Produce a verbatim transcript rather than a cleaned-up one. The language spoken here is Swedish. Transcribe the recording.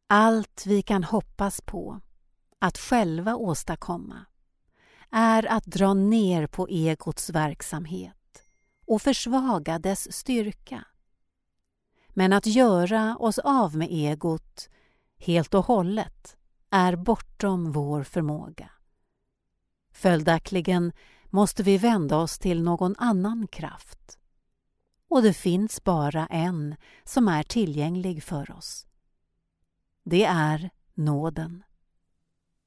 Allt vi kan hoppas på att själva åstadkomma är att dra ner på egots verksamhet och försvaga dess styrka. Men att göra oss av med egot helt och hållet är bortom vår förmåga. Följaktligen måste vi vända oss till någon annan kraft. Och det finns bara en som är tillgänglig för oss. Det är nåden.